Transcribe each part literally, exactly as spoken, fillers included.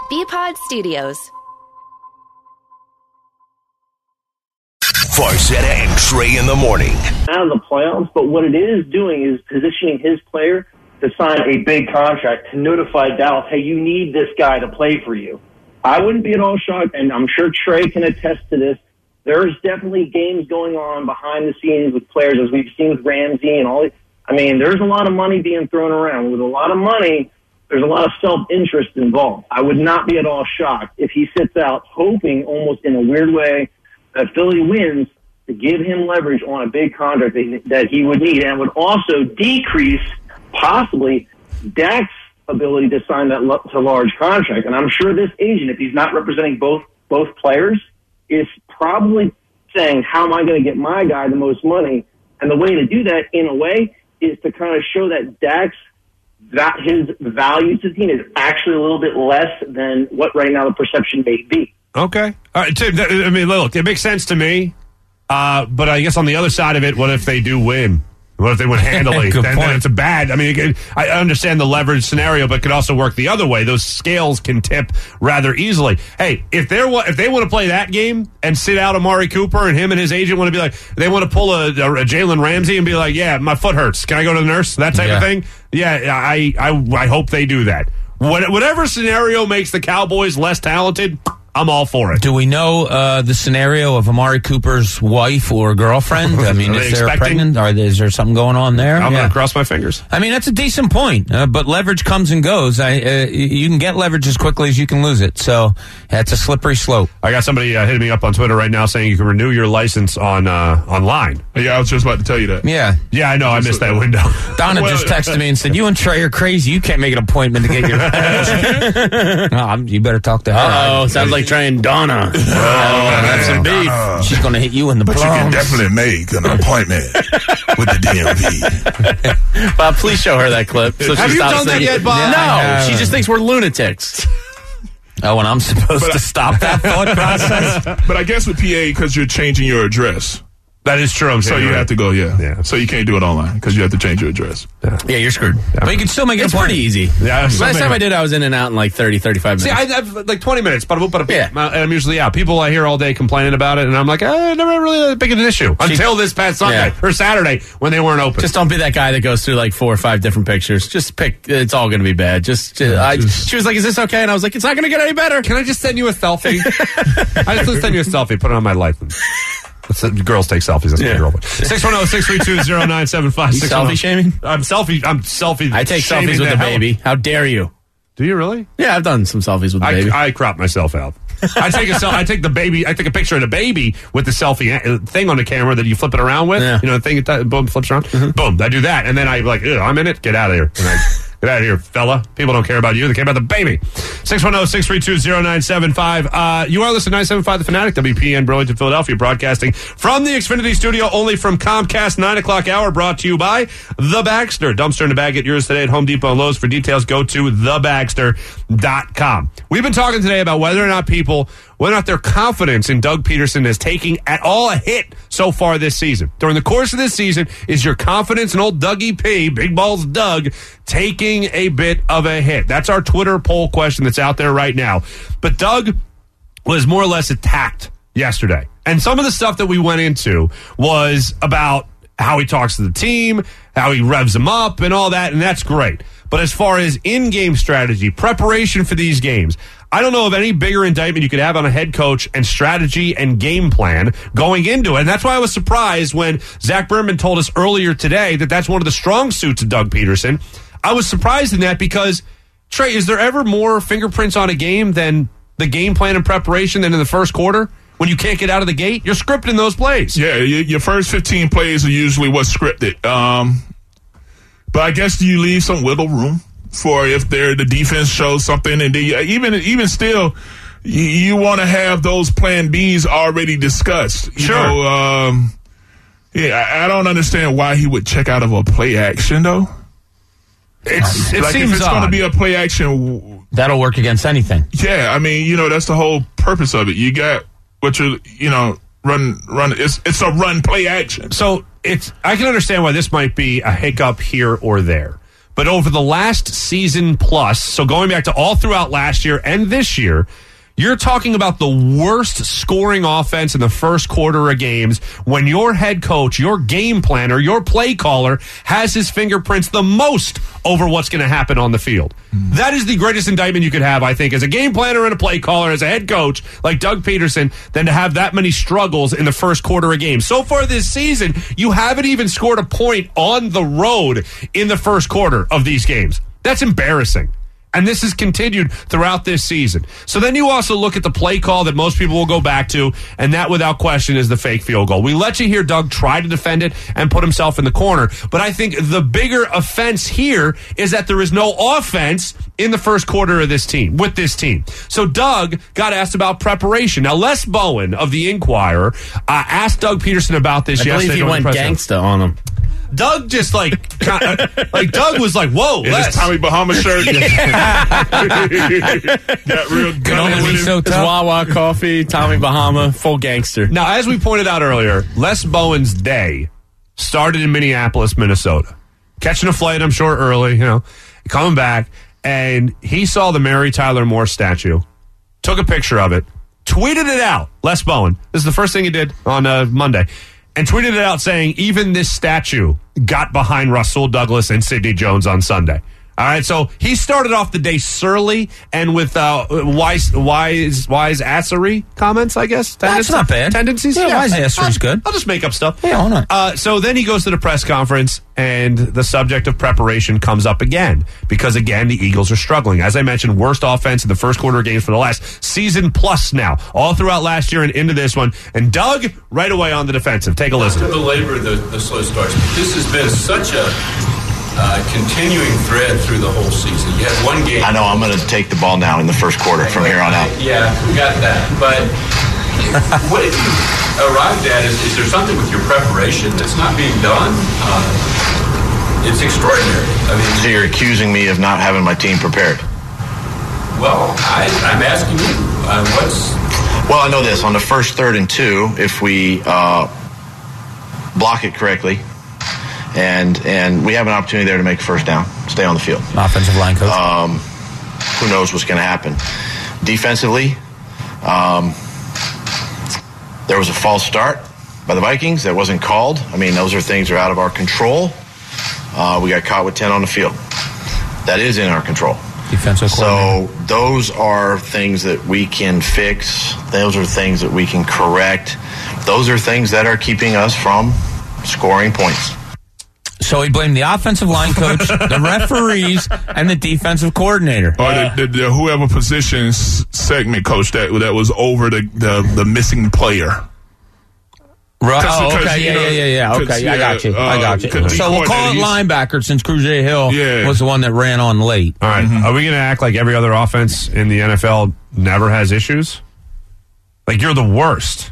B-Pod Studios. Farzetta and Trey in the morning. Out of the playoffs, but what it is doing is positioning his player to sign a big contract to notify Dallas, hey, you need this guy to play for you. I wouldn't be at all shocked, and I'm sure Trey can attest to this. There's definitely games going on behind the scenes with players, as we've seen with Ramsey and all. I mean, there's a lot of money being thrown around. With a lot of money, there's a lot of self-interest involved. I would not be at all shocked if he sits out hoping almost in a weird way that Philly wins to give him leverage on a big contract that he would need, and would also decrease possibly Dak's ability to sign that to large contract. And I'm sure this agent, if he's not representing both both players, is probably saying, how am I going to get my guy the most money? And the way to do that, in a way, is to kind of show that Dak's that his value to the team is actually a little bit less than what right now the perception may be. Okay. All right, Tim, I mean, look, it makes sense to me. Uh, but I guess on the other side of it, what if they do win? What if they win handily? Good then, point. then it's a bad. I mean, it, I understand the leverage scenario, but it could also work the other way. Those scales can tip rather easily. Hey, if they're if they want to play that game and sit out Amari Cooper, and him and his agent want to be like, they want to pull a, a, a Jalen Ramsey and be like, yeah, my foot hurts. Can I go to the nurse? That type yeah. of thing. Yeah, I, I I hope they do that. What, whatever scenario makes the Cowboys less talented, I'm all for it. Do we know uh, the scenario of Amari Cooper's wife or girlfriend? I mean, is there expecting? pregnant? Or is there something going on there? I'm yeah. going to cross my fingers. I mean, that's a decent point, uh, but leverage comes and goes. I, uh, you can get leverage as quickly as you can lose it, so that's a slippery slope. I got somebody uh, hitting me up on Twitter right now saying you can renew your license on uh, online. Yeah, I was just about to tell you that. Yeah. Yeah, I know. I missed that window. Donna Well, just texted me and said, you and Trey are crazy. You can't make an appointment to get your... no, I'm, you better talk to her. Uh-oh, sounds like Trey and Donna. Oh, that's some beef. Uh, She's going to hit you in the but plums. you can definitely make an appointment with the D M V. Bob, please show her that clip. So Have she you stops done that thinking- yet, Bob? No, she just thinks we're lunatics. Oh, and I'm supposed But to I- stop that thought process? But I guess with P A, because you're changing your address. That is true. I'm So saying you right. have to go, yeah. Yeah. So you can't do it online because you have to change your address. Yeah, you're screwed. But you can still make an It's appointment. pretty easy. Yeah, Last something- time I did, I was in and out in like thirty, thirty-five See, minutes. I have like twenty minutes, but I'm, Yeah. and I'm usually out. People I hear all day complaining about it, and I'm like, eh, never really that big of an issue until this past Sunday Yeah. or Saturday when they weren't open. Just don't be that guy that goes through like four or five different pictures. Just pick. It's all going to be bad. Just, just, I, she was like, "Is this okay?" And I was like, "It's not going to get any better." Can I just send you a selfie? I just want to send you a selfie. Put it on my license. That's the, girls take selfies. That's Yeah. my girlfriend. six one zero, six three two, zero nine seven five. You selfie shaming? I'm selfie. I'm selfie. I take shaming selfies with the the hell- baby. How dare you? Do you really? Yeah, I've done some selfies with the baby. I, I crop myself out. I take a sel- I take the baby. I take a picture of the baby with the selfie uh, thing on the camera that you flip it around with. Yeah. You know, the thing that boom flips around. Boom. I do that, and then I like, Ugh, I'm in it. Get out of here. And I, get out of here, fella. People don't care about you. They care about the baby. six one zero, six three two, zero nine seven five. Uh, you are listening to nine seven five The Fanatic, W P N, Burlington, Philadelphia, broadcasting from the Xfinity studio, only from Comcast, nine o'clock hour, brought to you by The Baxter. Dumpster in the bag. Get yours today at Home Depot and Lowe's. For details, go to the baxter dot com. We've been talking today about whether or not people, whether or not their confidence in Doug Peterson is taking at all a hit so far this season. During the course of this season, is your confidence in old Dougie P, Big Balls Doug, taking a bit of a hit? That's our Twitter poll question that's out there right now. But Doug was more or less attacked yesterday. And some of the stuff that we went into was about how he talks to the team, how he revs them up and all that, and that's great. But as far as in-game strategy, preparation for these games, I don't know of any bigger indictment you could have on a head coach and strategy and game plan going into it. And that's why I was surprised when Zach Berman told us earlier today that that's one of the strong suits of Doug Peterson. I was surprised in that because, Trey, is there ever more fingerprints on a game than the game plan and preparation than in the first quarter? When you can't get out of the gate, you're scripting those plays. Yeah, your, your first fifteen plays are usually what's scripted. Um, but I guess you leave some wiggle room for if they're, the defense shows something. And they, even even still, you, you want to have those plan Bs already discussed. You Sure. know, um, yeah, I, I don't understand why he would check out of a play action, though. It's, it like seems if it's going to odd. be a play action, That'll work against anything. yeah, I mean, you know, that's the whole purpose of it. You got what you, you know, run, run. It's it's a run play action. So it's I can understand why this might be a hiccup here or there. but over the last season plus, so going back to all throughout last year and this year, you're talking about the worst scoring offense in the first quarter of games when your head coach, your game planner, your play caller has his fingerprints the most over what's going to happen on the field. Mm. That is the greatest indictment you could have, I think, as a game planner and a play caller, as a head coach like Doug Peterson, than to have that many struggles in the first quarter of games. So far this season, you haven't even scored a point on the road in the first quarter of these games. That's embarrassing. And this has continued throughout this season. So then you also look at the play call that most people will go back to, and that without question is the fake field goal. We let you hear Doug try to defend it and put himself in the corner, but I think the bigger offense here is that there is no offense in the first quarter of this team, with this team. So Doug got asked about preparation. Now, Les Bowen of the Inquirer uh, asked Doug Peterson about this I yesterday. believe he went gangsta on him. Doug just like, kind of, like Doug was like, "Whoa, in his Tommy Bahama shirt." Got real gunny with him. His Wawa coffee, Tommy Bahama, full gangster. Now, as we pointed out earlier, Les Bowen's day started in Minneapolis, Minnesota, catching a flight, I'm sure, early. You know, coming back, and he saw the Mary Tyler Moore statue, took a picture of it, tweeted it out. Les Bowen. This is the first thing he did on uh, Monday. And tweeted it out saying, even this statue got behind Rasul Douglas and Sidney Jones on Sunday. All right, so he started off the day surly and with uh, wise, wise, wise assery comments, I guess. That's not bad. Tendencies? Yeah, wise assery's good. I'll just make up stuff. Yeah, why not? Uh, so then he goes to the press conference, and the subject of preparation comes up again. Because, again, the Eagles are struggling. As I mentioned, worst offense in the first quarter of games for the last season plus now. All throughout last year and into this one. And Doug, right away on the defensive. Take a listen. To belabor the, the slow starts. This has been such a... Uh, continuing thread through the whole season. You had one game. I know I'm going to take the ball now in the first quarter from here on out. Yeah, we got that. But what have you arrived at? Is, is there something with your preparation that's not being done? Uh, it's extraordinary. I mean, so you're accusing me of not having my team prepared? Well, I, I'm asking you, uh, what's... Well, I know this. On the first, third, and two, if we uh, block it correctly, And and we have an opportunity there to make a first down, stay on the field. Offensive line coach. Um, who knows what's going to happen? Defensively, um, there was a false start by the Vikings that wasn't called. I mean, those are things that are out of our control. Uh, we got caught with ten on the field. That is in our control. Defensive so those are things that we can fix. Those are things that we can correct. Those are things that are keeping us from scoring points. So he blamed the offensive line coach, the referees, and the defensive coordinator. Or the, the, the whoever positions segment coach that that was over the, the, the missing player. Right. Oh, okay. Yeah, know, yeah, yeah, yeah. Okay, yeah, I got you. Uh, I got you. So we'll call it linebacker since Cruzier Hill yeah. was the one that ran on late. All right. Mm-hmm. Are we going to act like every other offense in the N F L never has issues? Like you're the worst.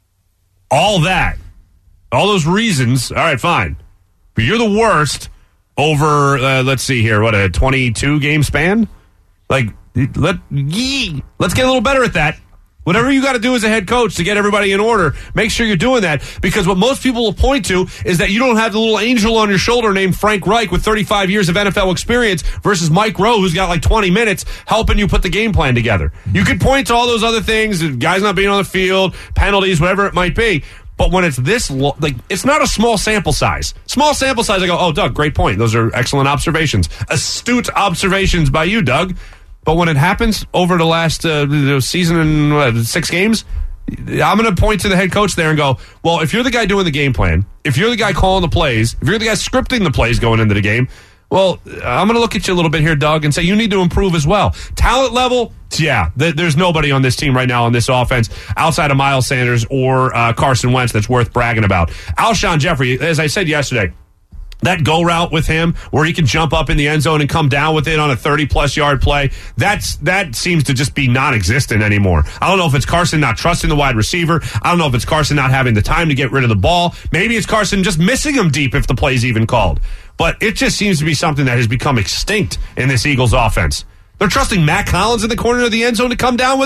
All that. All those reasons. All right, fine. But you're the worst over, uh, let's see here, what, a twenty-two game span? Like, let, yee, let's get a little better at that. Whatever you got to do as a head coach to get everybody in order, make sure you're doing that. Because what most people will point to is that you don't have the little angel on your shoulder named Frank Reich with thirty-five years of N F L experience versus Mike Rowe, who's got like twenty minutes helping you put the game plan together. You could point to all those other things, guys not being on the field, penalties, whatever it might be. But when it's this, lo- like, it's not a small sample size. Small sample size, I go, oh, Doug, great point. Those are excellent observations. Astute observations by you, Doug. But when it happens over the last uh, season and uh, six games, I'm going to point to the head coach there and go, well, if you're the guy doing the game plan, if you're the guy calling the plays, if you're the guy scripting the plays going into the game, well, I'm going to look at you a little bit here, Doug, and say you need to improve as well. Talent level, yeah, th- there's nobody on this team right now on this offense outside of Miles Sanders or uh, Carson Wentz that's worth bragging about. Alshon Jeffrey, as I said yesterday, that go route with him where he can jump up in the end zone and come down with it on a thirty-plus yard play, that's that seems to just be non-existent anymore. I don't know if it's Carson not trusting the wide receiver. I don't know if it's Carson not having the time to get rid of the ball. Maybe it's Carson just missing him deep if the play's even called. But it just seems to be something that has become extinct in this Eagles offense. They're trusting Matt Collins in the corner of the end zone to come down with it?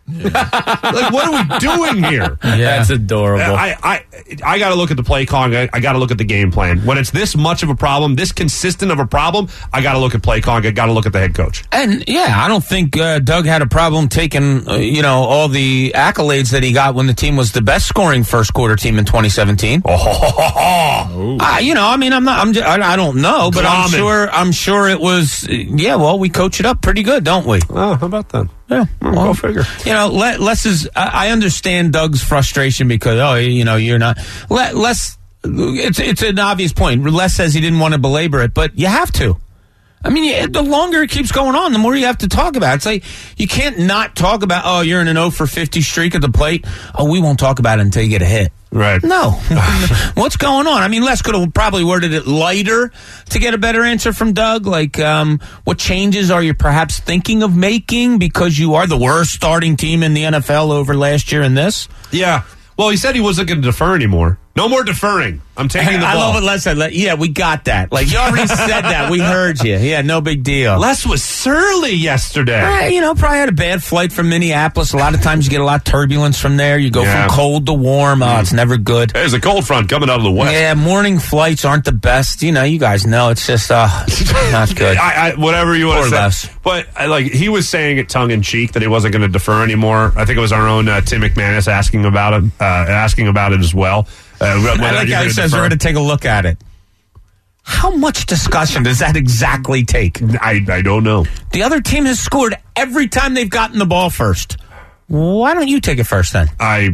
Yeah. Like, what are we doing here? Yeah, that's adorable. I I, I got to look at the play calling. I, I got to look at the game plan. When it's this much of a problem, this consistent of a problem, I got to look at play calling. I got to look at the head coach. And yeah, I don't think uh, Doug had a problem taking uh, you know all the accolades that he got when the team was the best scoring first quarter team in twenty seventeen. Oh, uh, you know, I mean, I'm not. I'm. Just, I, I don't know, but I'm sure. I'm sure it was. Yeah, well, we coach it up pretty good, don't we? Oh, how about that? Yeah, well, go figure. You know, Les is. I understand Doug's frustration because oh, you know, you're not. Les, it's it's an obvious point. Les says he didn't want to belabor it, but you have to. I mean, the longer it keeps going on, the more you have to talk about it. It's like you can't not talk about. Oh, you're in an oh for fifty streak at the plate. Oh, we won't talk about it until you get a hit. Right. No. What's going on? I mean, Les could have probably worded it lighter to get a better answer from Doug. Like, um, what changes are you perhaps thinking of making because you are the worst starting team in the N F L over last year in this? Yeah. Well, he said he wasn't going to defer anymore. No more deferring. I'm taking the ball. I love what Les said. Yeah, we got that. Like, you already said that. We heard you. Yeah, no big deal. Les was surly yesterday. Uh, you know, probably had a bad flight from Minneapolis. A lot of times you get a lot of turbulence from there. You go yeah. from cold to warm. Oh, mm. it's never good. There's a cold front coming out of the west. Yeah, morning flights aren't the best. You know, you guys know. It's just uh, not good. I, I, whatever you want to say. But, uh, like, he was saying it tongue-in-cheek that he wasn't going to defer anymore. I think it was our own uh, Tim McManus asking about it, uh, asking about it as well. Uh, I like how he says defer. We're going to take a look at it. How much discussion does that exactly take? I, I don't know. The other team has scored every time they've gotten the ball first. Why don't you take it first then? I...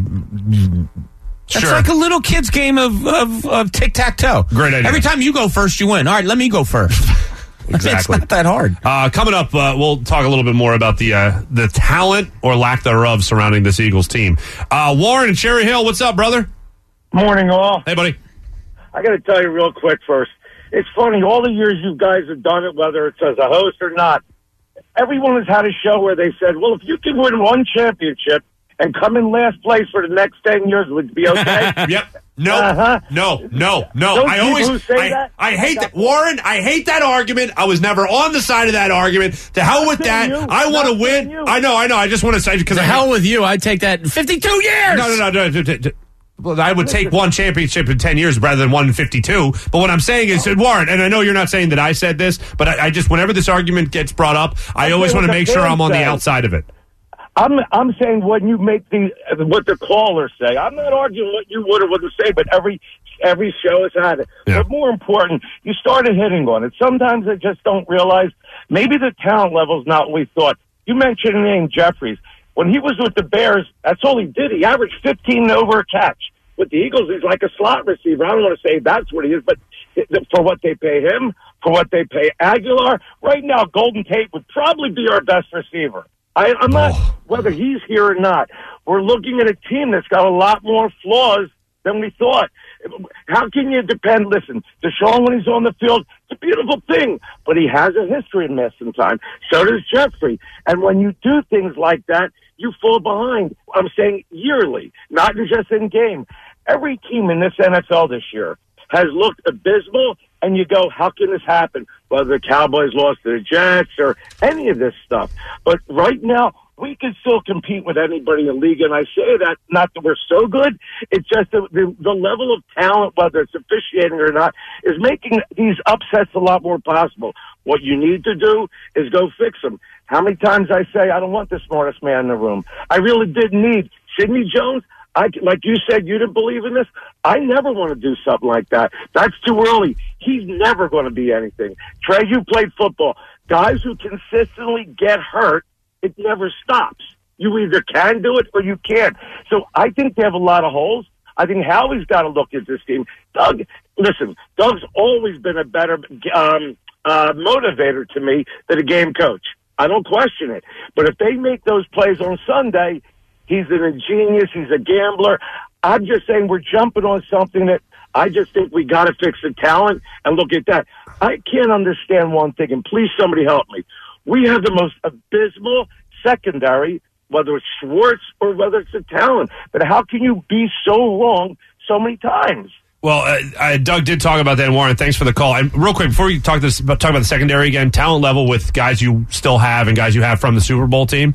It's sure. like a little kid's game of, of, of tic-tac-toe. Great idea. Every time you go first, you win. All right, let me go first. Exactly. It's not that hard. Uh, coming up, uh, we'll talk a little bit more about the uh, the talent or lack thereof surrounding this Eagles team. Uh, Warren and Cherry Hill, what's up, brother? Morning, all. Hey, buddy. I got to tell you real quick first. It's funny, all the years you guys have done it, whether it's as a host or not, everyone has had a show where they said, well, if you can win one championship and come in last place for the next ten years, would it be okay? Yep. No, uh-huh. no, no, no. Those I always, I, that? I hate that. Warren, I hate that argument. I was never on the side of that argument. To hell with that. You. I want to win. You. I know, I know. I just want to say, because to hell with you. I'd take that in fifty-two years. No, no, no, no. no, no. Well, I would take one championship in ten years rather than one in fifty-two. But what I'm saying is, Warren, and I know you're not saying that I said this, but I, I just, whenever this argument gets brought up, I always want to make sure I'm on the outside of it. I'm I'm saying when you make the what the callers say. I'm not arguing what you would or wouldn't say, but every every show has had it. Yeah. But more important, you started hitting on it. Sometimes I just don't realize maybe the talent level's not what we thought. You mentioned the name Jeffries. When he was with the Bears, that's all he did. He averaged fifteen over a catch. With the Eagles, he's like a slot receiver. I don't want to say that's what he is, but for what they pay him, for what they pay Aguilar, right now Golden Tate would probably be our best receiver. I, I'm not, oh. whether he's here or not, we're looking at a team that's got a lot more flaws than we thought. How can you depend? Listen, Deshaun, when he's on the field, it's a beautiful thing, but he has a history in missing time. So does Jeffrey. And when you do things like that, you fall behind. I'm saying yearly, not just in game. Every team in this N F L this year has looked abysmal, and you go, how can this happen? Whether the Cowboys lost to the Jets or any of this stuff. But right now, we can still compete with anybody in the league, and I say that not that we're so good. It's just the, the, the level of talent, whether it's officiating or not, is making these upsets a lot more possible. What you need to do is go fix them. How many times I say, I don't want the smartest man in the room. I really did need Sidney Jones. I, like you said, you didn't believe in this. I never want to do something like that. That's too early. He's never going to be anything. Trey, you played football. Guys who consistently get hurt, it never stops. You either can do it or you can't. So I think they have a lot of holes. I think Howie's got to look at this team. Doug, listen, Doug's always been a better um, uh, motivator to me than a game coach. I don't question it. But if they make those plays on Sunday, he's an ingenious, he's a gambler. I'm just saying we're jumping on something that I just think we got to fix the talent and look at that. I can't understand one thing, and please somebody help me. We have the most abysmal secondary, whether it's Schwartz or whether it's the talent. But how can you be so wrong so many times? Well, uh, uh, Doug did talk about that, and Warren, thanks for the call. And real quick, before we talk, this, talk about the secondary again, talent level with guys you still have and guys you have from the Super Bowl team,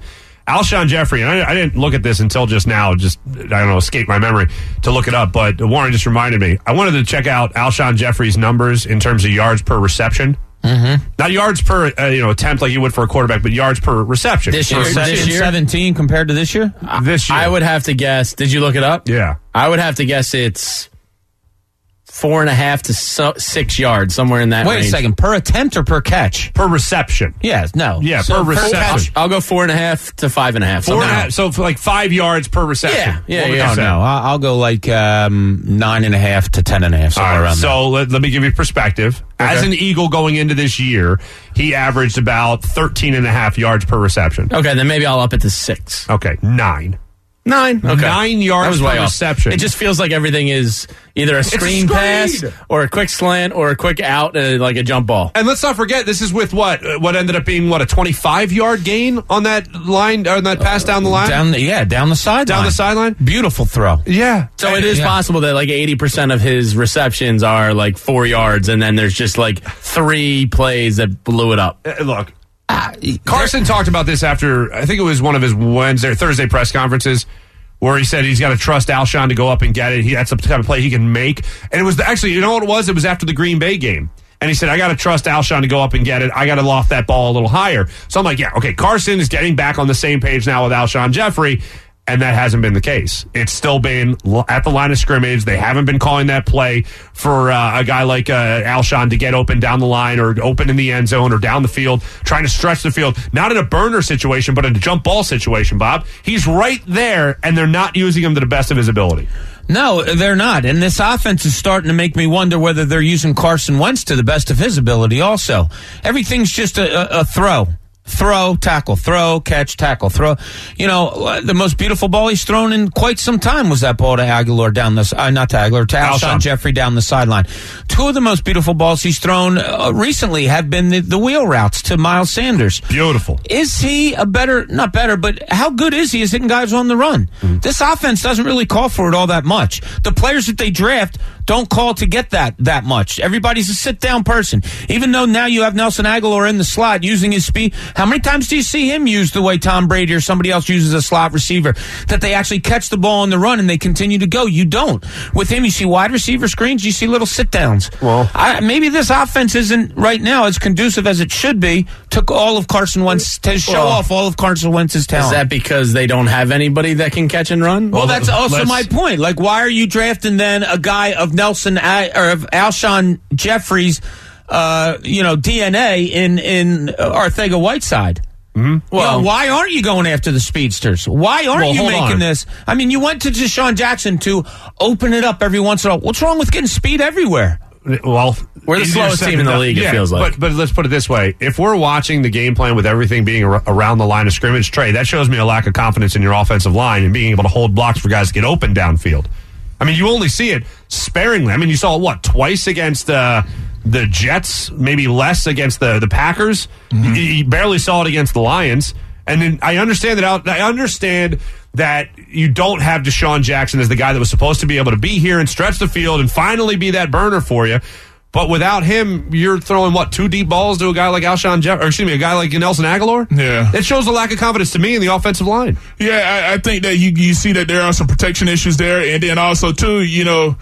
Alshon Jeffrey, and I, I didn't look at this until just now, just, I don't know, escaped my memory to look it up, but Warren just reminded me. I wanted to check out Alshon Jeffrey's numbers in terms of yards per reception. Mm-hmm. Not yards per uh, you know attempt like you would for a quarterback, but yards per reception. This year, this year? seventeen compared to this year? Uh, this year. I would have to guess. Did you look it up? Yeah. I would have to guess it's four and a half to so, six yards, somewhere in that Wait range. a second. Per attempt or per catch? Per reception. Yes, no. Yeah, so per reception. I'll, I'll go four and a half to five and a half. Four and a half, so for like five yards per reception. Yeah, yeah, What would yeah. you Oh, say? no. I'll, I'll go like um, nine and a half to ten and a half, somewhere All right, around there. so let, let me give you perspective. As Okay. an Eagle going into this year, he averaged about thirteen and a half yards per reception. Okay, then maybe I'll up it to six. Okay, nine. Nine. Okay. Nine yards That was way per off. reception. It just feels like everything is either a screen, screen. pass or a quick slant or a quick out, uh, like a jump ball. And let's not forget, this is with what uh, what ended up being what a twenty-five yard gain on that line, on that pass down the line, Down the, yeah, down the sideline. down the sideline. Beautiful throw. Yeah. So it is Yeah. possible that like eighty percent of his receptions are like four yards, and then there's just like three plays that blew it up. Uh, look, Carson talked about this after I think it was one of his Wednesday or Thursday press conferences, where he said he's got to trust Alshon to go up and get it. He, that's the kind of play he can make. And it was the, actually, you know what it was? It was after the Green Bay game. And he said, I got to trust Alshon to go up and get it. I got to loft that ball a little higher. So I'm like, yeah, okay, Carson is getting back on the same page now with Alshon Jeffrey. And that hasn't been the case. It's still been l- at the line of scrimmage. They haven't been calling that play for uh, a guy like uh, Alshon to get open down the line or open in the end zone or down the field, trying to stretch the field. Not in a burner situation, but in a jump ball situation, Bob. He's right there, and they're not using him to the best of his ability. No, they're not. And this offense is starting to make me wonder whether they're using Carson Wentz to the best of his ability also. Everything's just a, a, a throw. Throw, tackle, throw, catch, tackle, throw. You know, the most beautiful ball he's thrown in quite some time was that ball to Aguilar down the, uh, not to Aguilar, to Alshon Jeffrey down the sideline. Two of the most beautiful balls he's thrown uh, recently have been the, the wheel routes to Miles Sanders. Beautiful. Is he a better, not better, but how good is he as hitting guys on the run? Mm-hmm. This offense doesn't really call for it all that much. The players that they draft don't call to get that that much. Everybody's a sit-down person. Even though now you have Nelson Aguilar in the slot using his speed, how many times do you see him use the way Tom Brady or somebody else uses a slot receiver, that they actually catch the ball on the run and they continue to go? You don't. With him, you see wide receiver screens, you see little sit-downs. Well, I, maybe this offense isn't right now as conducive as it should be to all of Carson Wentz, to show well, off all of Carson Wentz's talent. Is that because they don't have anybody that can catch and run? Well, well that's also my point. Like, why are you drafting then a guy of Nelson or of Alshon Jeffrey's, uh, you know, D N A in in Arthega Whiteside? Mm-hmm. Well, you know, why aren't you going after the speedsters? Why aren't well, you making on. this? I mean, you went to Deshaun Jackson to open it up every once in a while. What's wrong with getting speed everywhere? Well, we're the slowest team in the league, yeah, it feels like. But, but let's put it this way. If we're watching the game plan with everything being ar- around the line of scrimmage, Trey, that shows me a lack of confidence in your offensive line and being able to hold blocks for guys to get open downfield. I mean, you only see it sparingly. I mean, you saw it, what, twice against uh, the Jets, maybe less against the, the Packers. Mm-hmm. You, you barely saw it against the Lions. And then I understand that out, I understand that you don't have Deshaun Jackson as the guy that was supposed to be able to be here and stretch the field and finally be that burner for you. But without him, you're throwing, what, two deep balls to a guy like Alshon Jeff, or excuse me, a guy like Nelson Aguilar? Yeah. It shows a lack of confidence to me in the offensive line. Yeah, I, I think that you, you see that there are some protection issues there. And then also, too, you know,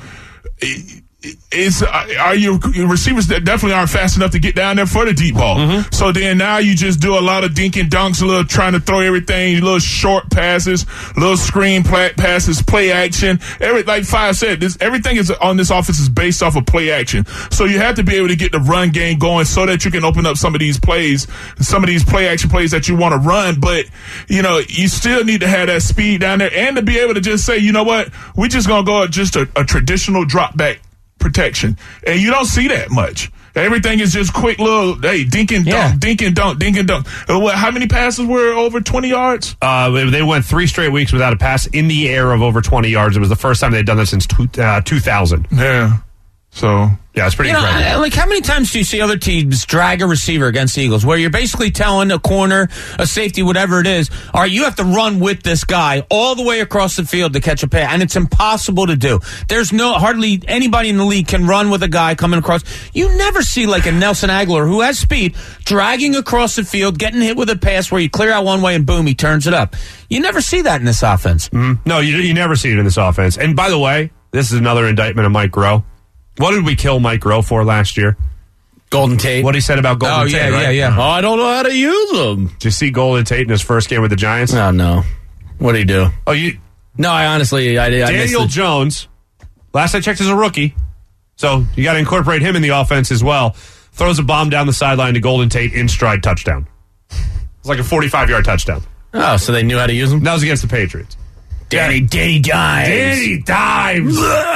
it's are your receivers that definitely aren't fast enough to get down there for the deep ball. Mm-hmm. So then now you just do a lot of dink and dunks, a little trying to throw everything, little short passes, little screen passes, play action. Every like Five said, this everything is on this offense is based off of play action. So you have to be able to get the run game going so that you can open up some of these plays, some of these play action plays that you want to run. But you know you still need to have that speed down there and to be able to just say, you know what, we're just gonna go at just a, a traditional drop back protection, and you don't see that much. Everything is just quick little, hey, dink and dunk, yeah. dink and dunk, dink and dunk. Uh, what, how many passes were over twenty yards? Uh, they went three straight weeks without a pass in the air of over twenty yards. It was the first time they'd done that since two, uh, two thousand. Yeah. So yeah, it's pretty you know, incredible. I- like how many times do you see other teams drag a receiver against the Eagles, where you're basically telling a corner, a safety, whatever it is, all right, you have to run with this guy all the way across the field to catch a pass, and it's impossible to do. There's no hardly anybody in the league can run with a guy coming across. You never see like a Nelson Aguilar who has speed dragging across the field, getting hit with a pass where you clear out one way and boom, he turns it up. You never see that in this offense. Mm-hmm. No, you, you never see it in this offense. And by the way, this is another indictment of Mike Groh. What did we kill Mike Groh for last year? Golden Tate. What he said about Golden Oh, Tate, yeah, right? yeah, yeah. Oh, I don't know how to use them. Did you see Golden Tate in his first game with the Giants? Oh, no. What did he do? Oh, you No, I honestly, I, I missed Daniel it. Jones, last I checked, is a rookie. So you got to incorporate him in the offense as well. Throws a bomb down the sideline to Golden Tate in stride touchdown. It's like a forty-five-yard touchdown. Oh, so they knew how to use them? That was against the Patriots. Danny, Danny Dimes. Danny Dimes.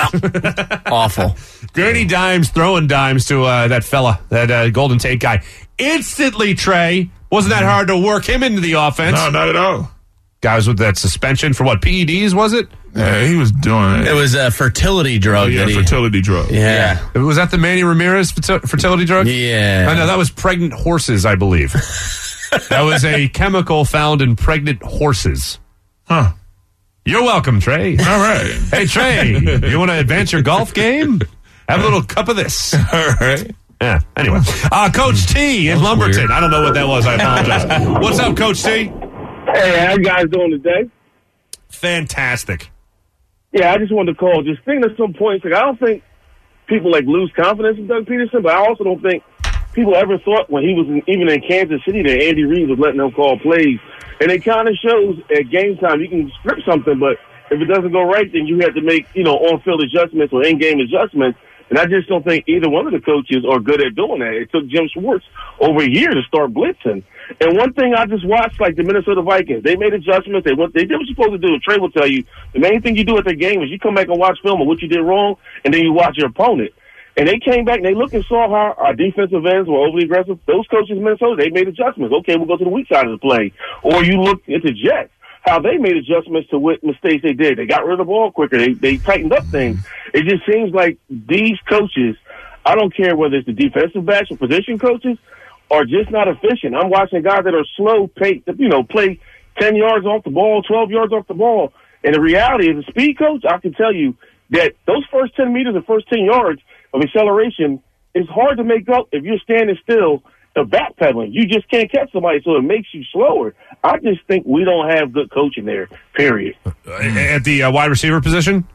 Awful. Danny Dimes throwing dimes to uh, that fella, that uh, Golden Tate guy. Instantly, Trey, wasn't that hard to work him into the offense? no, not at all. Guys with that suspension for what, P E Ds, was it? Yeah, he was doing it. It was a fertility drug. Oh, yeah, that he, fertility drug. Yeah. Was that the Manny Ramirez ferti- fertility drug? Yeah. Oh, no, that was pregnant horses, I believe. That was a chemical found in pregnant horses. Huh. You're welcome, Trey. All right. Hey, Trey, you want to advance your golf game? Have a little cup of this. All right. Yeah, anyway. Uh, Coach T in Lumberton. weird. I don't know what that was. I apologize. What's up, Coach T? Hey, how you guys doing today? Fantastic. Yeah, I just wanted to call. Just thinking at some points, like I don't think people like lose confidence in Doug Peterson, but I also don't think people ever thought when he was in, even in Kansas City that Andy Reid was letting them call plays. And it kind of shows at game time you can script something, but if it doesn't go right, then you have to make, you know, on-field adjustments or in-game adjustments. And I just don't think either one of the coaches are good at doing that. It took Jim Schwartz over a year to start blitzing. And one thing I just watched, like the Minnesota Vikings, they made adjustments. They went, they did what you're supposed to do. Trey will tell you the main thing you do at the game is you come back and watch film of what you did wrong, and then you watch your opponent. And they came back and they looked and saw how our defensive ends were overly aggressive. Those coaches in Minnesota, they made adjustments. Okay, we'll go to the weak side of the play. Or you look at the Jets, how they made adjustments to what mistakes they did. They got rid of the ball quicker. They they tightened up things. It just seems like these coaches, I don't care whether it's the defensive backs or position coaches, are just not efficient. I'm watching guys that are slow, pay, you know, play ten yards off the ball, twelve yards off the ball. And the reality is, a speed coach, I can tell you that those first ten meters and first ten yards of acceleration is hard to make up if you're standing still or backpedaling. You just can't catch somebody, so it makes you slower. I just think we don't have good coaching there, period. At the uh, wide receiver position?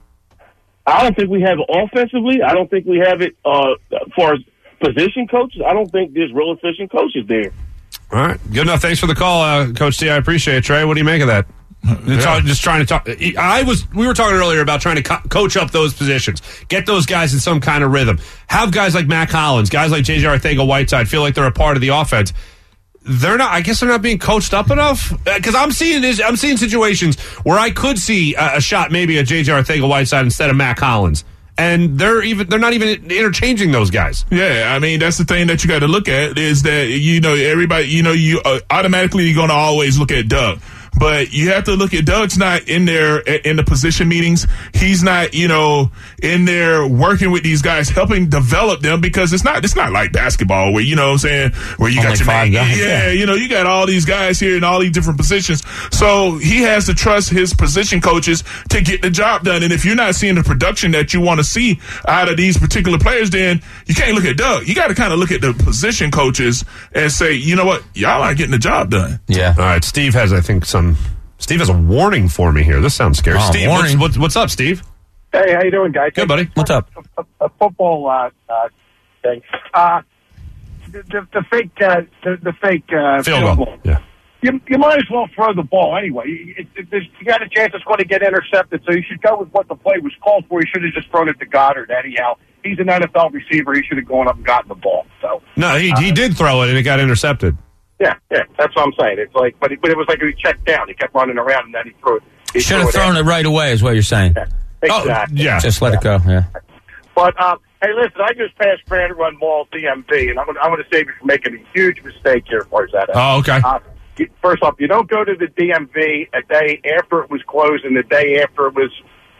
I don't think we have it offensively. I don't think we have it uh, for position coaches. I don't think there's real efficient coaches there. All right. Good enough. Thanks for the call, uh, Coach T. I appreciate it. Trey, what do you make of that? Yeah. Just trying to talk. I was. We were talking earlier about trying to co- coach up those positions, get those guys in some kind of rhythm. Have guys like Matt Collins, guys like J J Arcega-Whiteside feel like they're a part of the offense. They're not. I guess they're not being coached up enough. Because I'm seeing this. I'm seeing situations where I could see a, a shot, maybe a J J Arcega-Whiteside instead of Matt Collins, and they're even. They're not even interchanging those guys. Yeah, I mean that's the thing that you got to look at is that you know everybody. You know you uh, automatically you're going to always look at Doug. But you have to look at Doug's not in there in the position meetings. He's not, you know, in there working with these guys, helping develop them because it's not it's not like basketball where, you know what I'm saying, where you Only got your five man, guys, yeah, yeah. you know, you got all these guys here in all these different positions. So he has to trust his position coaches to get the job done. And if you're not seeing the production that you want to see out of these particular players, then you can't look at Doug. You got to kind of look at the position coaches and say, you know what, y'all aren't getting the job done. Yeah. All right. Steve has, I think, some. Steve has a warning for me here. This sounds scary. Oh, Steve, what's, warning. what's, what's up, Steve? Hey, how you doing, guys? Good, buddy. What's up? A, a football uh, uh, thing. Uh, the, the, the fake, uh, the, the fake uh, Field goal. Yeah. You, you might as well throw the ball anyway. It, it, it, you got a chance it's going to get intercepted, so you should go with what the play was called for. You should have just thrown it to Goddard. Anyhow, he's an N F L receiver. He should have gone up and gotten the ball. So No, he he did throw it and it got intercepted. yeah, yeah, that's what I'm saying. It's like, but it, but it was like he checked down. He kept running around, and then he threw it. He Should threw have thrown in. it right away, is what you're saying. Yeah, exactly. Oh, yeah. Just let it go. Yeah. But um, hey, listen, I just passed Brandon Run Mall D M V, and I'm going I'm to save you from making a huge mistake here. As far as that is. Oh, okay. Uh, you- first off, you don't go to the D M V a day after it was closed and the day after it was not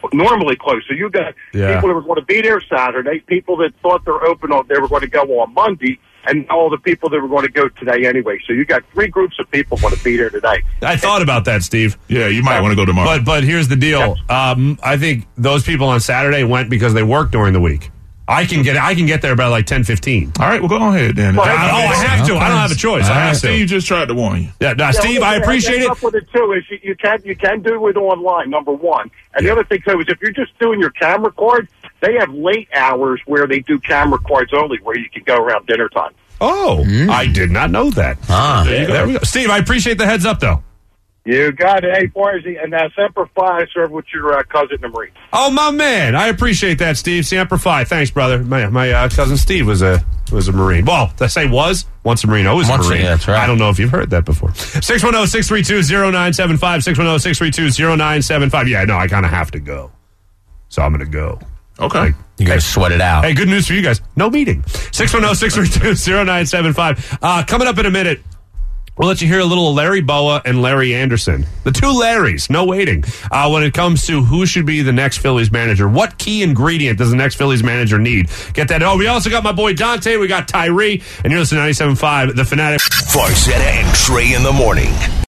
normally close. So you got Yeah. people that were going to be there Saturday, people that thought they were open on, they were going to go on Monday, and all the people that were going to go today anyway. So you got three groups of people going to be there today. I thought about that, Steve. Yeah, you might want to go tomorrow. But but here's the deal. Um, I think those people on Saturday went because they work during the week. I can get I can get there by like ten fifteen. All right, well, go ahead then. Well, oh, I have to. I don't have a choice. I have to. Steve just tried to warn you. Yeah, no, Yeah, Steve, well, I yeah, appreciate that's it. Up with it too is you, you can you can do it online. Number one, and Yeah. the other thing too is if you're just doing your camera card, they have late hours where they do camera cards only, where you can go around dinner time. Oh, I did not know that. Ah. there, you go. There we go. Steve, I appreciate the heads up, though. You got it, hey Barzy, and uh, Semper Fi, serve with your uh, cousin in the Marine. Oh, my man, I appreciate that, Steve. Semper Fi, thanks, brother. My my uh, cousin Steve was a was a Marine. Well, did I say was once a Marine, always a Once a- Marine. yeah, that's right. I don't know if you've heard that before. six one zero, six three two, zero nine seven five, six one zero, six three two, zero nine seven five. Yeah, no, I kind of have to go, so I'm going to go. Okay. You got to sweat it out. Hey, good news for you guys. No meeting. six one zero, six three two, zero nine seven five. Uh, coming up in a minute, we'll let you hear a little Larry Boa and Larry Anderson. The two Larrys, no waiting. Uh, when it comes to who should be the next Phillies manager, what key ingredient does the next Phillies manager need? Get that. Oh, we also got my boy Dante. We got Tyree. And you're listening to ninety-seven point five, The Fanatic. Farzetta and Trey in the morning.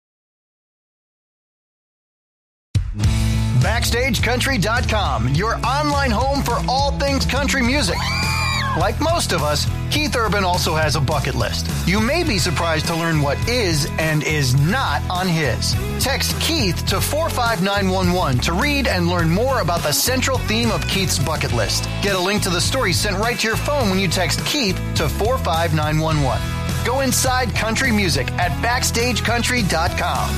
Backstage Country dot com, your online home for all things country music. Like most of us, Keith Urban also has a bucket list. You may be surprised to learn what is and is not on his. Text Keith to four five nine one one to read and learn more about the central theme of Keith's bucket list. Get a link to the story sent right to your phone when you text Keith to four five nine one one. Go inside country music at Backstage Country dot com.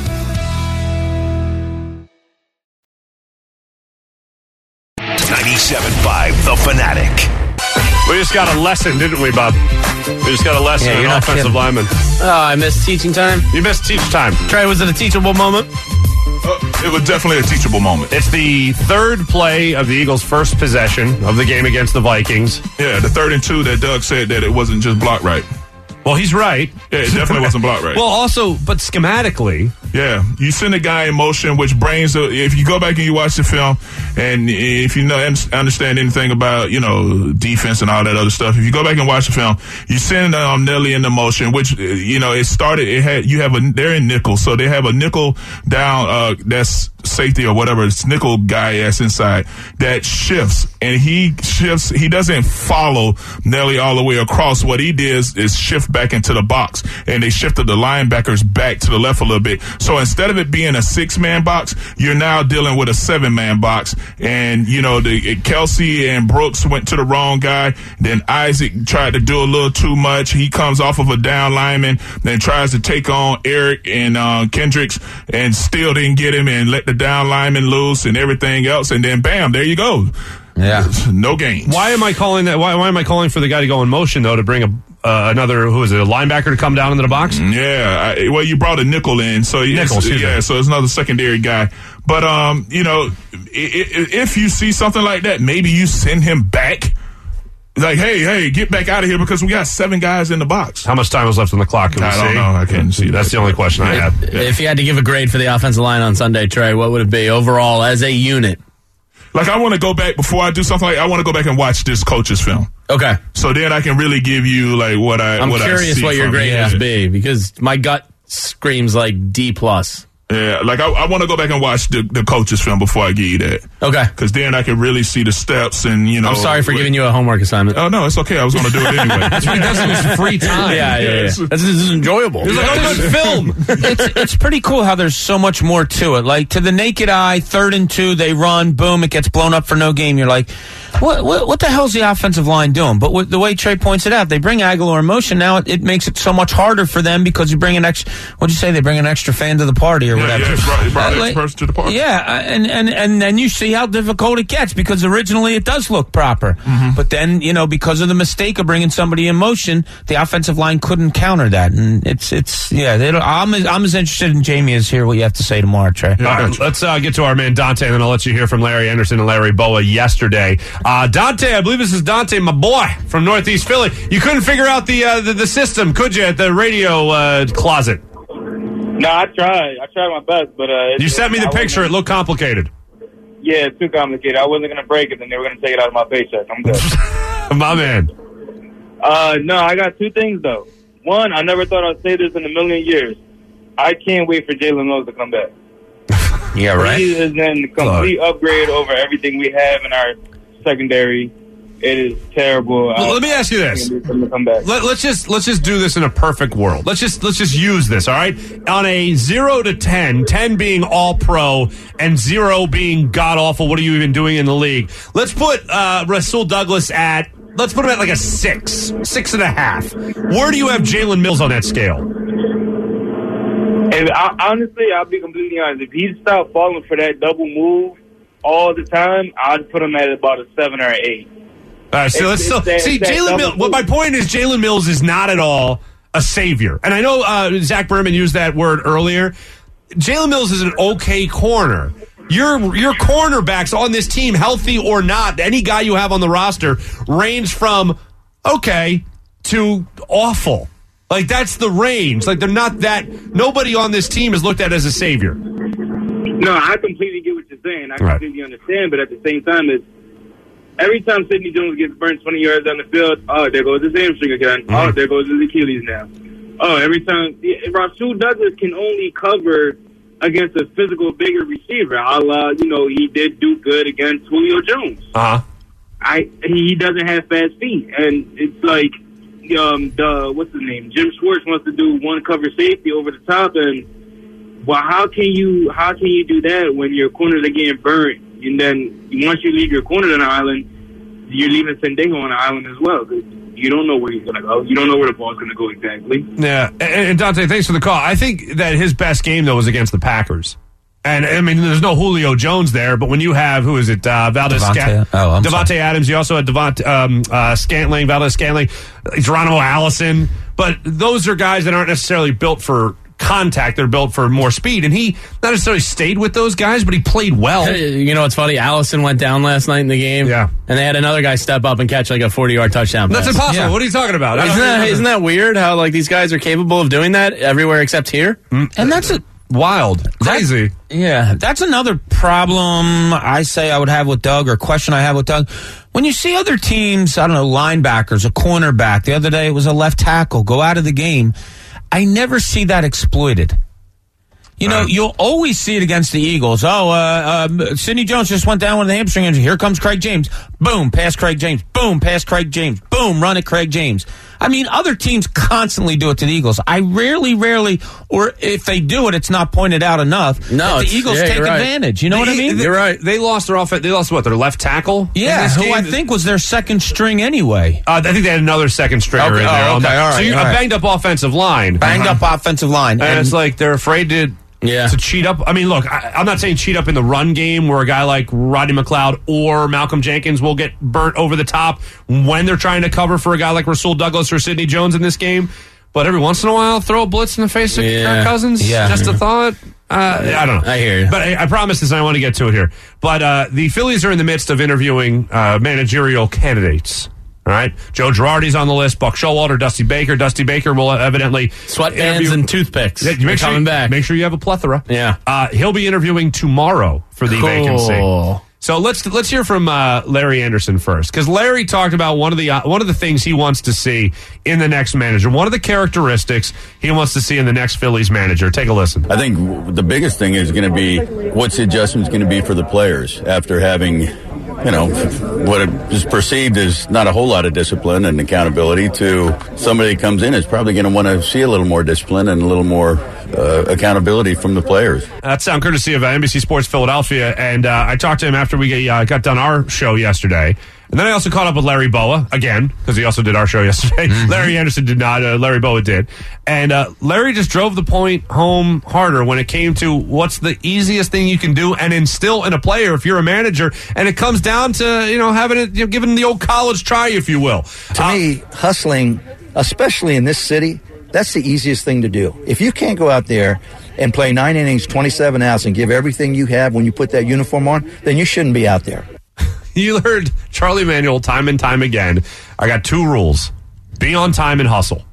ninety-seven point five, The Fanatic. We just got a lesson, didn't we, Bob? We just got a lesson Yeah, in you're not offensive kidding. lineman. Oh, I missed teaching time. You missed teach time. Trey, was it a teachable moment? Uh, it was definitely a teachable moment. It's the third play of the Eagles' first possession of the game against the Vikings. Yeah, the third and two that Doug said that it wasn't just blocked right. Well, he's right. Yeah, it definitely wasn't blocked right. Well, also, but schematically, Yeah, you send a guy in motion, which brings. A, if you go back and you watch the film, and if you know understand anything about you know defense and all that other stuff, if you go back and watch the film, you send um, Nelly into motion, which you know it started. It had you have a they're in nickel, so they have a nickel down. Uh, that's safety or whatever. It's nickel guy that's inside that shifts, and he shifts. He doesn't follow Nelly all the way across. What he did is, is shift back into the box, and they shifted the linebackers back to the left a little bit. So instead of it being a six-man box, you're now dealing with a seven-man box. And, you know, the Kelsey and Brooks went to the wrong guy. Then Isaac tried to do a little too much. He comes off of a down lineman, then tries to take on Eric and uh, Kendricks and still didn't get him and let the down lineman loose and everything else. And then, bam, there you go. Yeah. No gains. why am I calling that? Why, why am I calling for the guy to go in motion, though, to bring a uh, another, who is it, a linebacker to come down into the box? Yeah, I, well, you brought a nickel in, so it's- Nickel, excuse yeah, me. so it's another secondary guy. But um, you know, i- i- if you see something like that, maybe you send him back. Like, hey, hey, get back out of here because we got seven guys in the box. How much time was left on the clock? Can we I don't see? know. I can't see. That's that. the only question I have. If you had to give a grade for the offensive line on Sunday, Trey, what would it be overall as a unit? Like, I want to go back before I do something like I want to go back and watch this coach's film. Okay. So then I can really give you like what I. I'm what curious I see what your from grade it. must be because my gut screams like D plus. Yeah, like I, I want to go back and watch the, the coach's film before I give you that. Okay. Because then I can really see the steps and you know. I'm sorry for giving you a homework assignment. Oh no, it's okay. I was going to do it anyway. That's what he does in his free time. Yeah, yeah, yeah. Yes. That's, this is enjoyable. He's like, oh, this is film. it's it's pretty cool how there's so much more to it. Like to the naked eye, third and two, they run, boom, it gets blown up for no gain. You're like, what what, what the hell's the offensive line doing? But with, the way Trey points it out, they bring Aguilar in motion. Now it, it makes it so much harder for them because you bring an extra. What'd you say? They bring an extra fan to the party or Yeah, whatever. yeah, it's brought, it brought Uh, an like- extra person to the party. Yeah, uh, and, and, and then you see how difficult it gets because originally it does look proper. Mm-hmm. But then, you know, because of the mistake of bringing somebody in motion, the offensive line couldn't counter that. And it's, it's yeah, they don't, I'm, as, I'm as interested in Jamie as hear what you have to say tomorrow, Trey. Yeah, All right, let's uh, get to our man Dante, and then I'll let you hear from Larry Anderson and Larry Boa yesterday. Uh, Dante, I believe this is Dante, my boy, from Northeast Philly. You couldn't figure out the uh, the, the system, could you, at the radio uh, closet? No, I tried. I tried my best, but uh, You sent me the picture. It looked complicated. Yeah, it's too complicated. I wasn't gonna break it, and they were gonna take it out of my paycheck. I'm good. My man. Uh, no, I got two things though. One, I never thought I'd say this in a million years. I can't wait for Jalen Mills to come back. Yeah, right. He is in complete upgrade over everything we have in our secondary. It is terrible. Well, let me ask you this. Come back. Let, let's just let's just do this in a perfect world. Let's just let's just use this. All right, on a zero to ten, ten being all pro and zero being god awful. What are you even doing in the league? Let's put uh, Rasul Douglas at. Let's put him at like a six, six and a half. Where do you have Jalen Mills on that scale? And I, honestly, I'll be completely honest. If he stopped falling for that double move all the time, I'd put him at about a seven or an eight. All right, so let's still see Jalen Mills. What my point is, Jalen Mills is not at all a savior, and I know uh, Zach Berman used that word earlier. Jalen Mills is an okay corner. Your your cornerbacks on this team, healthy or not, any guy you have on the roster, range from okay to awful. Like, that's the range. Like, they're not that. Nobody on this team is looked at as a savior. No, I completely get what you're saying. I Right. completely understand, but at the same time, it's every time Sidney Jones gets burnt twenty yards down the field, oh, there goes his hamstring again. Mm-hmm. Oh, there goes his Achilles now. Oh, every time yeah, Rasul Douglas can only cover against a physical, bigger receiver. A la, you know, he did do good against Julio Jones. Uh huh. I he doesn't have fast feet, and it's like um the what's his name? Jim Schwartz wants to do one cover safety over the top, and well, how can you how can you do that when your corners are getting burnt, and then once you leave your corner on the island, you're leaving Sendejo on the island as well. Cause you don't know where he's going to go. You don't know where the ball's going to go exactly. Yeah, and, and Dante, thanks for the call. I think that his best game though was against the Packers. And, I mean, there's no Julio Jones there, but when you have, who is it, uh, Valdez Devontae- Sca- oh, I'm Devontae sorry. Adams, you also had Devont, um, uh, Scantling, Valdez Scantling, Geronimo Allison, but those are guys that aren't necessarily built for contact. They're built for more speed, and he not necessarily stayed with those guys, but he played well. You know what's funny? Allison went down last night in the game. Yeah. And they had another guy step up and catch like a forty-yard touchdown pass. That's impossible. Yeah. What are you talking about? Isn't that, isn't that weird how like these guys are capable of doing that everywhere except here? And that's a wild, crazy. That, yeah, that's another problem I say I would have with Doug, or question I have with Doug. When you see other teams, I don't know, linebackers, a cornerback, the other day it was a left tackle, go out of the game, I never see that exploited. You know, you'll always see it against the Eagles. Oh, uh, uh, Sidney Jones just went down with a hamstring injury. Here comes Craig James. Boom, pass Craig James. Boom, pass Craig James. Boom, run at Craig James. I mean, other teams constantly do it to the Eagles. I rarely, rarely, or if they do it, it's not pointed out enough. No, that the it's- Eagles yeah, take you're right. advantage. You know what I mean? They, You're right. They lost their offense. They lost what? Their left tackle? in Yeah, this who game? I think was their second string anyway. Uh, I think they had another second stringer Okay, in there. oh, on okay, the- all right, so you're all a right. banged up offensive line. Banged Uh-huh. up offensive line. And, And it's like they're afraid to Yeah. to cheat up. I mean, look, I, I'm not saying cheat up in the run game where a guy like Rodney McLeod or Malcolm Jenkins will get burnt over the top when they're trying to cover for a guy like Rasul Douglas or Sidney Jones in this game. But every once in a while, throw a blitz in the face of Yeah. Kirk Cousins. Yeah. Just a thought. Uh, I don't know. I hear you. But I, I promise this, and I want to get to it here. But uh, the Phillies are in the midst of interviewing uh, managerial candidates. All right, Joe Girardi's on the list. Buck Showalter, Dusty Baker. Dusty Baker will evidently Sweatbands interview- and toothpicks. Yeah, you They're make sure coming you, back. Make sure you have a plethora. Yeah. Uh, he'll be interviewing tomorrow for the Cool. vacancy. So let's let's hear from uh, Larry Anderson first, because Larry talked about one of the uh, one of the things he wants to see in the next manager. One of the characteristics he wants to see in the next Phillies manager. Take a listen. I think w- the biggest thing is going to be what's the adjustment's going to be for the players after having, you know, what is perceived as not a whole lot of discipline and accountability to somebody that comes in is probably going to want to see a little more discipline and a little more uh, accountability from the players. That's sound courtesy of uh, N B C Sports Philadelphia, and uh, I talked to him after we get, uh, got done our show yesterday. And then I also caught up with Larry Boa, again, because he also did our show yesterday. Mm-hmm. Larry Anderson did not, uh, Larry Boa did. And uh, Larry just drove the point home harder when it came to what's the easiest thing you can do and instill in a player if you're a manager. And it comes down to, you know, having it, you know, giving the old college try, if you will. To Uh, me, hustling, especially in this city, that's the easiest thing to do. If you can't go out there and play nine innings, twenty-seven outs, and give everything you have when you put that uniform on, then you shouldn't be out there. You heard Charlie Manuel time and time again. I got two rules. Be on time and hustle.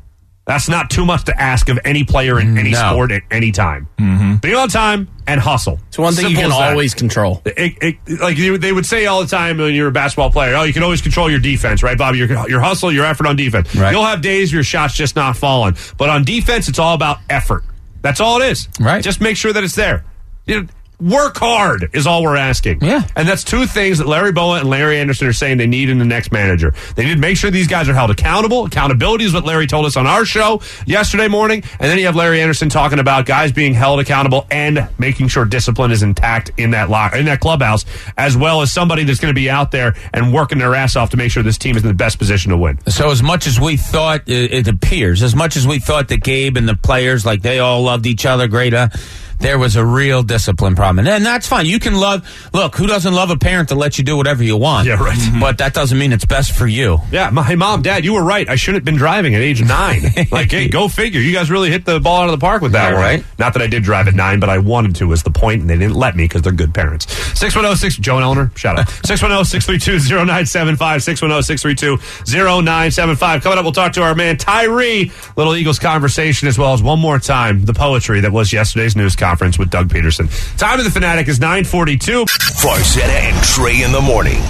That's not too much to ask of any player in any No. sport at any time. Mm-hmm. Be on time and hustle. It's one thing Simple you can as that. always control. It, it, like you, they would say all the time when you're a basketball player, oh, you can always control your defense, right, Bobby? Your, your hustle, your effort on defense. Right. You'll have days your shot's just not falling. But on defense, it's all about effort. That's all it is. Right. Just make sure that it's there. You know, work hard is all we're asking. Yeah. And that's two things that Larry Bowa and Larry Anderson are saying they need in the next manager. They need to make sure these guys are held accountable. Accountability is what Larry told us on our show yesterday morning. And then you have Larry Anderson talking about guys being held accountable and making sure discipline is intact in that lock, in that clubhouse, as well as somebody that's going to be out there and working their ass off to make sure this team is in the best position to win. So as much as we thought, it, it appears, as much as we thought that Gabe and the players, like they all loved each other great, uh, there was a real discipline problem. And, and that's fine. You can love, look, who doesn't love a parent to let you do whatever you want? Yeah, right. But that doesn't mean it's best for you. Yeah, my, hey, mom, dad, you were right. I shouldn't have been driving at age nine. Like, hey, go figure. You guys really hit the ball out of the park with that Yeah, one. right. Not that I did drive at nine, but I wanted to was the point, and they didn't let me because they're good parents. six one zero six, Joe and Eleanor, shout out. six one zero, six three two, zero nine seven five, six one zero, six three two, zero nine seven five. Coming up, we'll talk to our man Tyree. Little Eagles conversation, as well as one more time, the poetry that was yesterday's news conference with Doug Peterson. Time of the Fanatic is nine forty-two. Farzetta and Trey in the morning.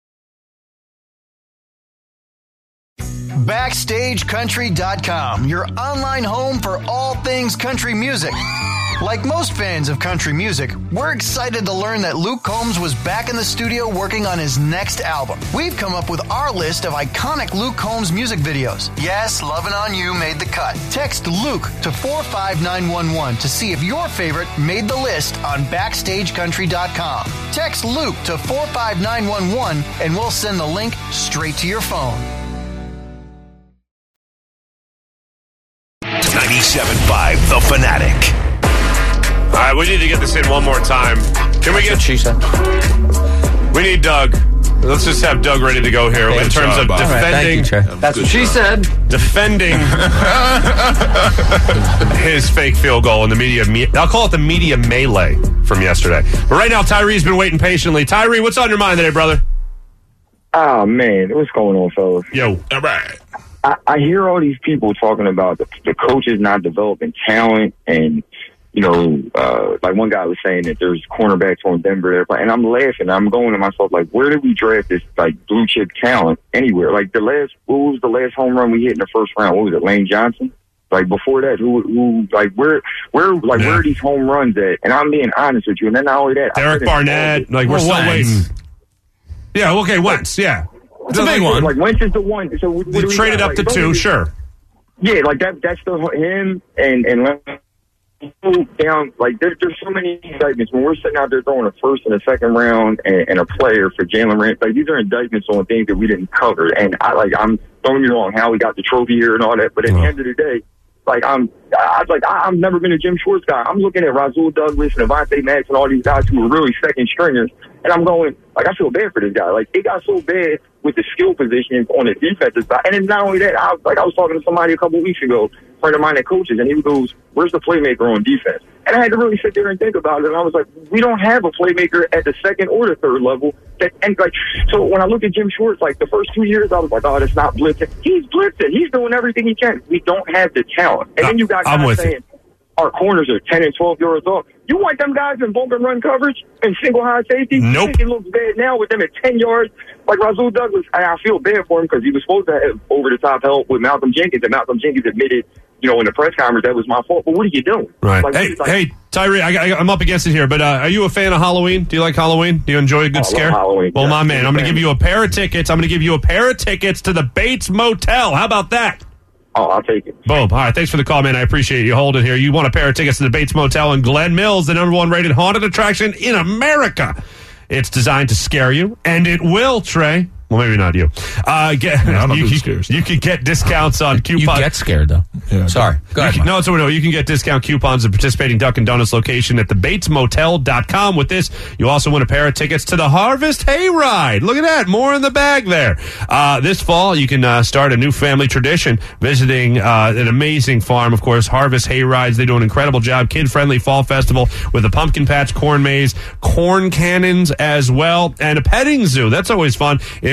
Backstage Country dot com, your online home for all things country music. Like most fans of country music, we're excited to learn that Luke Combs was back in the studio working on his next album. We've come up with our list of iconic Luke Combs music videos. Yes, Lovin' On You made the cut. Text Luke to four five nine one one to see if your favorite made the list on Backstage Country dot com. Text Luke to four five nine one one and we'll send the link straight to your phone. ninety-seven point five The Fanatic. All right, we need to get this in one more time. Can we get... She said. We need Doug. Let's just have Doug ready to go here in terms of All right, thank defending... you, Trey. That's what she said. defending his fake field goal in the media. Me- I'll call it the media melee from yesterday. But right now, Tyree's been waiting patiently. Tyree, what's on your mind today, brother? Oh, man. What's going on, fellas? Yo. All right. I, I hear all these people talking about the, the coaches not developing talent and, you know, uh, like one guy was saying that there's cornerbacks on Denver, and I'm laughing. I'm going to myself, like, where did we draft this, like, blue chip talent anywhere? Like, the last, what was the last home run we hit in the first round? What was it, Lane Johnson? Like, before that, who, who, like, where, where, like, Yeah. where are these home runs at? And I'm being honest with you. And then not only that, Derek Barnett. Like, we're Well, still Wentz. waiting. Yeah, okay, Wentz, yeah. It's a big one. Like, Wentz is the one. So what, what They do we traded got? up Like, to don't two, we- sure. Yeah, like that. That's the him and and down. Like there, there's so many indictments when we're sitting out there throwing a first and a second round and, and a player for Jalen Ramsey. Like these are indictments on things that we didn't cover. And I like I'm don't get me wrong, how we got the trophy here and all that. But at the end of the day, like I'm, I was like I, I've never been a Jim Schwartz guy. I'm looking at Rasul Douglas and Avante Max and all these guys who were really second stringers, and I'm going like I feel bad for this guy. Like it got so bad with the skill positions on the defensive side. And then not only that, I was, like I was talking to somebody a couple of weeks ago, a friend of mine that coaches, and he goes, where's the playmaker on defense? And I had to really sit there and think about it, and I was like, we don't have a playmaker at the second or the third level. That, and like, so when I look at Jim Schwartz, like the first two years, I was like, oh, that's not blitzing. He's blitzing. He's doing everything he can. We don't have the talent. And then you got I'm guys with you. saying, our corners are ten and twelve yards off. You want them guys in bump and run coverage and single high safety? Nope. You think it looks bad now with them at ten yards? Like Rasul Douglas, and I feel bad for him because he was supposed to have over-the-top help with Malcolm Jenkins, and Malcolm Jenkins admitted, you know, in the press conference that was my fault. But what are you doing? Right. Like, hey, like, hey, Tyree, I, I, I'm up against it here, but uh, are you a fan of Halloween? Do you like Halloween? Do you enjoy a good I love scare? Halloween. Well, Yeah. my man, I'm going to give you a pair of tickets. I'm going to give you a pair of tickets to the Bates Motel. How about that? Oh, I'll take it. Boom. All right. Thanks for the call, man. I appreciate you holding here. You want a pair of tickets to the Bates Motel in Glen Mills, the number one rated haunted attraction in America. It's designed to scare you, and it will, Trey. Well, maybe not you. Uh, get, I don't you, do you, scares. you can get discounts on You coupons. get scared, though. Yeah, Sorry. Go You ahead. can- Mike. no, it's no. You can get discount coupons at participating Dunkin' Donuts location at the bates motel dot com. With this, you also win a pair of tickets to the Harvest Hayride. Look at that. More in the bag there. Uh, this fall, you can uh, start a new family tradition visiting uh, an amazing farm, of course, Harvest Hayrides. They do an incredible job. Kid-friendly fall festival with a pumpkin patch, corn maze, corn cannons as well, and a petting zoo. That's always fun. In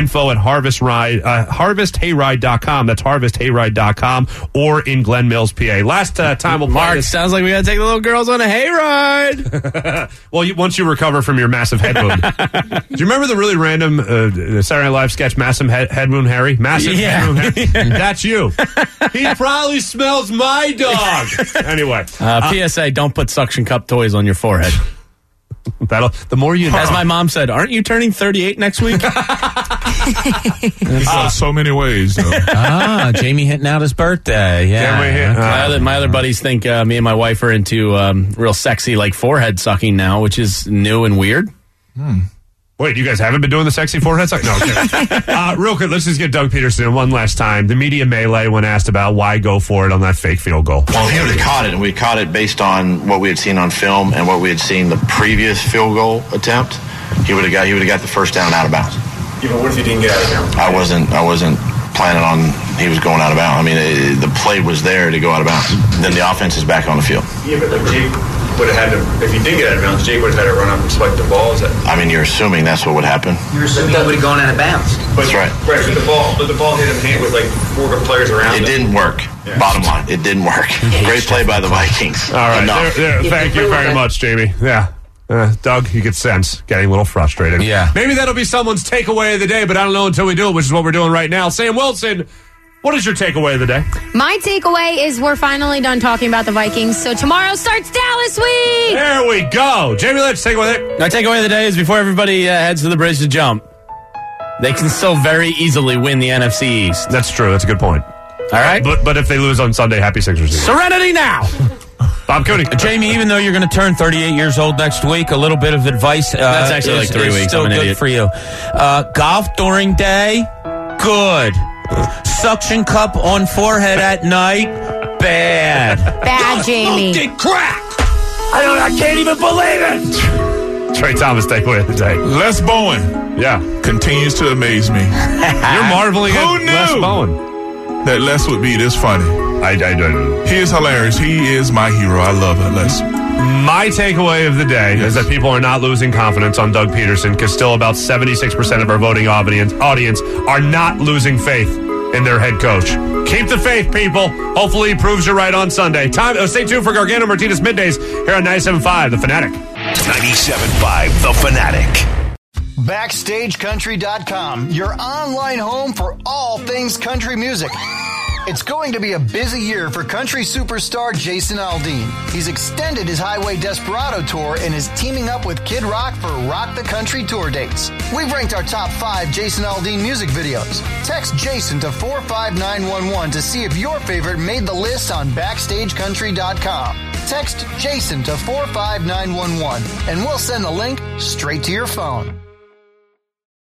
info at harvest ride, uh, harvest hayride dot com. That's harvest hayride dot com or in Glen Mills, P A. Last uh, time we'll play Mark, this. sounds like we got to take the little girls on a hayride. Well, you, once you recover from your massive head wound. Do you remember the really random uh, Saturday Night Live sketch, Massive Head, head Wound Harry? Massive Yeah. Head Wound Harry? That's you. He probably smells my dog. Anyway. Uh, P S A, don't put suction cup toys on your forehead. That'll, the more you know. As my mom said, aren't you turning thirty-eight next week? Uh, so many ways, though. Ah, Jamie hitting out his birthday. Yeah. Jamie hit- my, other, my other buddies think uh, me and my wife are into um, real sexy, like, forehead sucking now, which is new and weird. Hmm. Wait, you guys haven't been doing the sexy forehead suck? No, okay. uh, real quick, let's just get Doug Peterson one last time. The media melee when asked about why go for it on that fake field goal. Well, he would have caught it, and we caught it based on what we had seen on film and what we had seen the previous field goal attempt. He would have got he would have got the first down out of bounds. Yeah, but what if you didn't get out of bounds? I wasn't I wasn't planning on he was going out of bounds. I mean, it, the play was there to go out of bounds. Then the offense is back on the field. Yeah, but like Jake would have had to, if he did get out of bounds, Jake would have had to run up and spike the ball. Is that? I mean, you're assuming that's what would happen. You're assuming that would have gone out of bounds. That's right. Right, but the ball, but the ball hit him hand with like four good players around It him. didn't work. Yeah. Bottom line, it didn't work. Great play by the Vikings. All right. Enough. There, there, thank you very much, Jamie. Yeah. Uh, Doug, you could sense getting a little frustrated. Yeah. Maybe that'll be someone's takeaway of the day, but I don't know until we do it, which is what we're doing right now. Sam Wilson, what is your takeaway of the day? My takeaway is we're finally done talking about the Vikings, so tomorrow starts Dallas week! There we go. Jamie, let's take away there. My takeaway of the day is before everybody uh, heads to the bridge to jump, they can still very easily win the N F C East. That's true. That's a good point. All right? But but if they lose on Sunday, happy Sixers season. Serenity now! Bob Cooney. Jamie, even though you're going to turn thirty-eight years old next week, a little bit of advice. Uh, That's actually is, like three is weeks. Still I'm an good idiot. for you. Uh, golf during day, good. Suction cup on forehead at night, bad. Bad, Jamie. Crack. I don't. I can't even believe it. Trey Thomas, takeaway of the day. Les Bowen Yeah. continues to amaze me. You're marveling Who at Les knew? Bowen. That Les would be this funny. I, I don't. He is hilarious. He is my hero. I love it, Les. My takeaway of the day is that people are not losing confidence on Doug Peterson because still about seventy-six percent of our voting audience, audience are not losing faith in their head coach. Keep the faith, people. Hopefully he proves you right on Sunday. Time. Oh, stay tuned for Gargano Martinez Middays here on ninety-seven point five The Fanatic. ninety-seven point five The Fanatic. Backstage Country dot com, your online home for all things country music. It's going to be a busy year for country superstar Jason Aldean. He's extended his Highway Desperado tour and is teaming up with Kid Rock for Rock the Country tour dates. We've ranked our top five Jason Aldean music videos. Text Jason to four five nine one one to see if your favorite made the list on Backstage Country dot com. Text Jason to four five nine one one and we'll send the link straight to your phone.